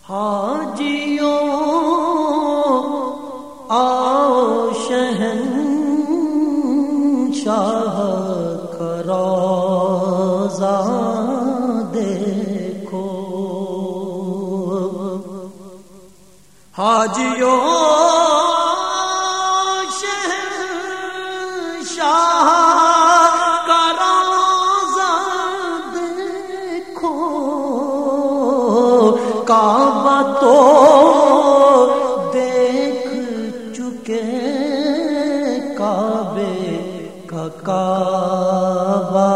حاجیوں آؤ شہنشاہ کا روضہ دیکھو، حاجیوں شہنشاہ کا روضہ دیکھو، کعبہ تو دیکھ چکے، کعبے کا کعبہ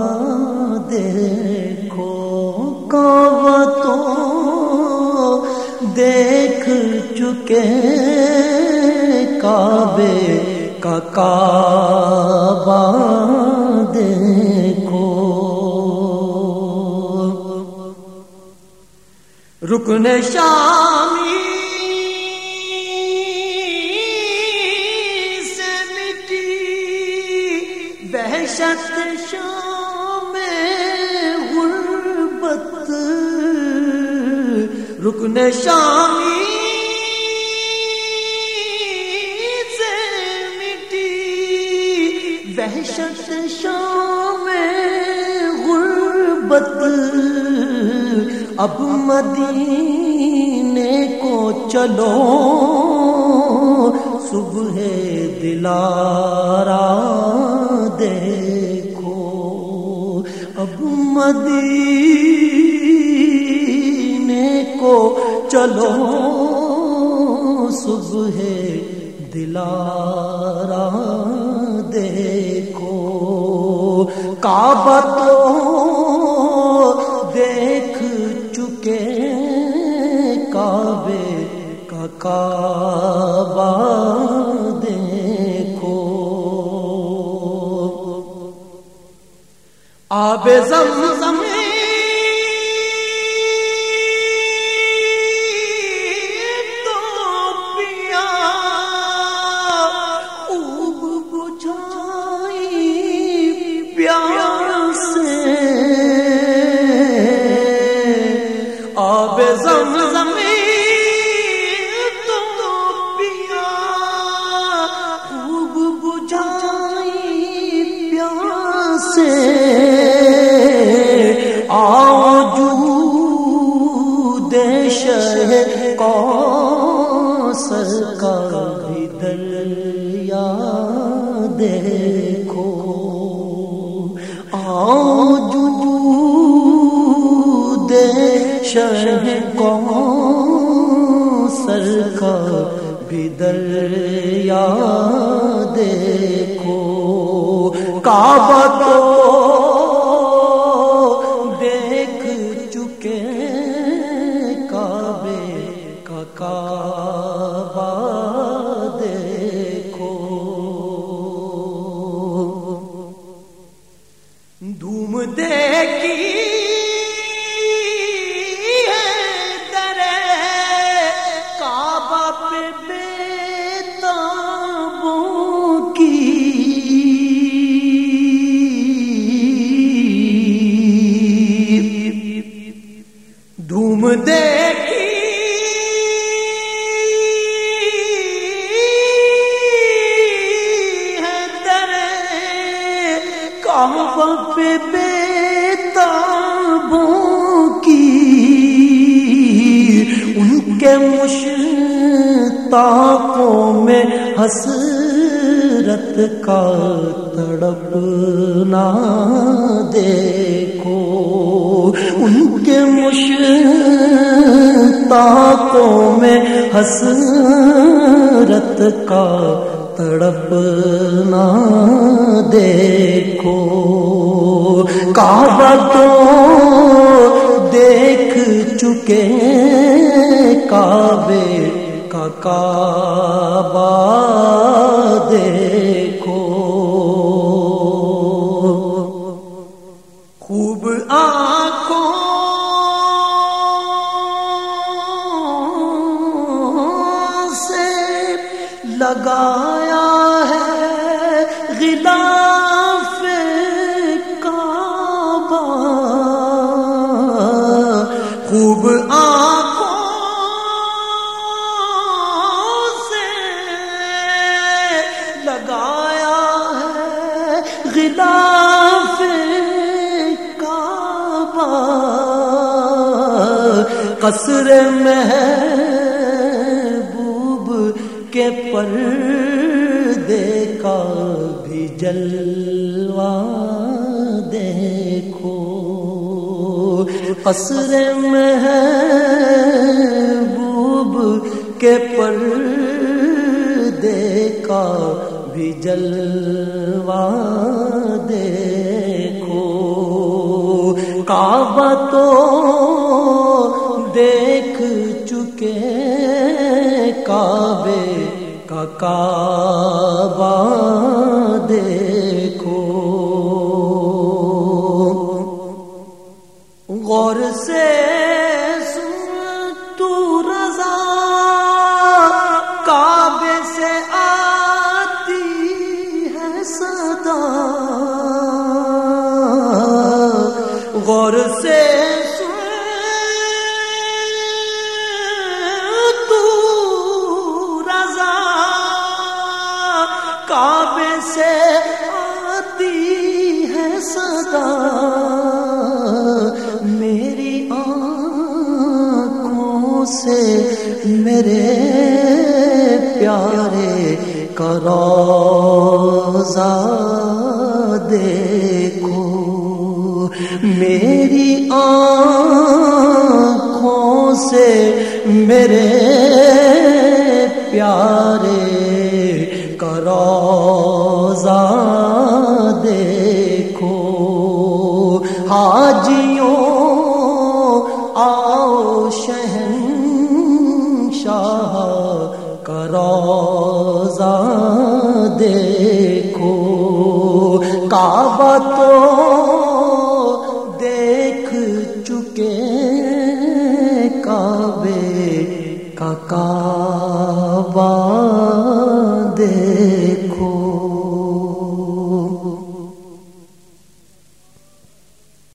دیکھو، کعبہ تو دیکھ چکے، کعبے کا کعبہ دیکھو، رکن شامی سے مٹی وحشت شام غربت، رکن شامی سے مٹی وحشت شام غربت، اب مدینے کو چلو، صبح دلارا دیکھو، اب مدینے کو چلو، صبح دلارا دیکھو، کعبہ تو دیکھ چکے، کعبے کا کعبہ دیکھو، آب زمزم تو پیا، خوب بجھائی پیاس سے، آب زمزم تو پیا، خوب بجھائی پیاس سے، آؤ جود شہ کوثر کا بھی دریا دیکھو، آؤ جود شہ کوثر کا بھی دریا دیکھو، کعبہ تو دیکھ چکے، کعبے کا کعبہ دیکھو، دھوم دیکھی ہے درے کعبہ پہ بیتابوں کی، دھوم دیکھی ہے درے کعبہ پہ بیتابوں کی، ان کے مشتاقوں میں حسرت کا تڑپنا دیکھو، ان کے مشتاقوں میں حسرت کا تڑپنا دیکھو، کعبہ تو دیکھ چکے، کعبے کا کعبہ دیکھو، خوب آنکھوں سے لگایا ہے غلاف کعبہ، خوب آنکھوں قصر محبوب کے پردے کا بھی جلوہ دیکھو، قصر محبوب کے پردے کا بھی جلوہ دیکھو، کعبہ تو دیکھ چکے، کعبے کا کعبہ دیکھو، غور سے سن تو رضا، کعبے سے آتی ہے صدا، غور سے کعبے سے آتی ہے صدا، میری آنکھوں سے میرے پیارے کا روضہ دیکھو، میری آنکھوں سے میرے پیارے کا روضہ دیکھو، حاجیوں آؤ شہنشاہ کا روضہ دیکھو، کعبہ تو دیکھ چکے، کعبے کا کعبہ دیکھو۔